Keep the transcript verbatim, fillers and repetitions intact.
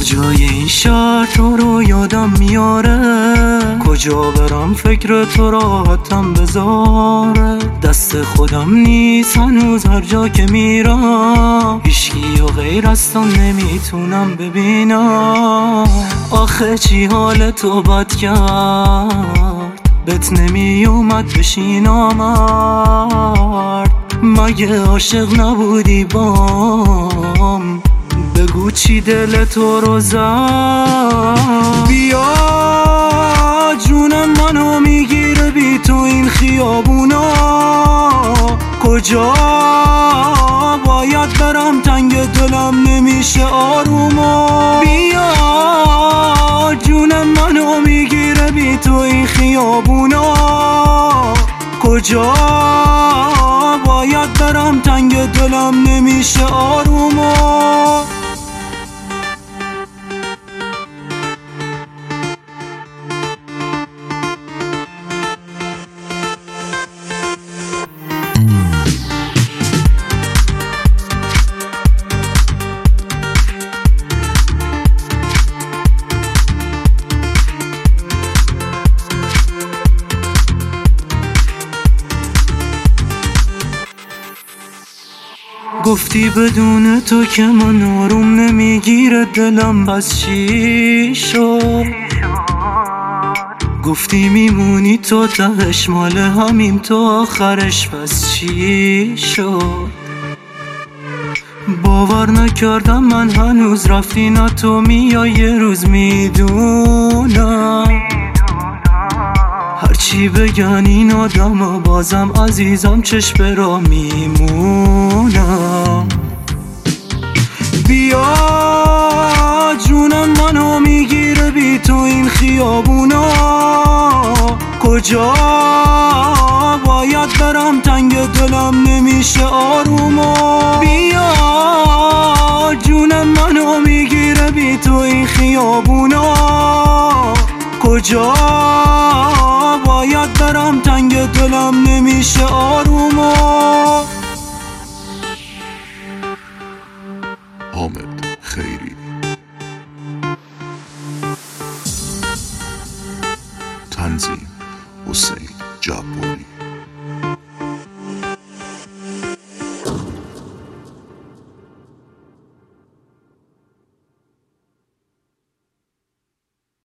کجای این شهر تو رو یادم میاره، کجا برم فکر تو راحتم بذاره. دست خودم نیست هنوز هر جا که میرم، هیچکی و غیر از تو نمیتونم ببینم. آخه چی حال تو بد کرد، بهت نمی اومد بشینم مرد. مگه عاشق نبودی بام، بگو چی دل تو رو زد. بیا جونم منو میگیره بی تو این خیابونا، کجا باید برم تنگ دلم نمیشه آروما. بیا جونم منو میگیره بی تو این خیابونا، کجا باید برم تنگ دلم نمیشه آروما. گفتی بدون تو که من آروم نمیگیره دلم، پس چی شد؟ گفتی میمونی تو تهش مال همیم تو آخرش، پس چی شد؟ باور نکردم من هنوز رفتی نه تو میای یه روز میدونم. هرچی بگن این آدم بازم عزیزم چشم را میمونم. بیا جونم منو میگیره بی تو این خیابونا، کجا باید برم تنگ دلم نمیشه آروما. بیا جونم منو میگیره بی تو این خیابونا، کجا باید برم تنگ دلم نمیشه آروما.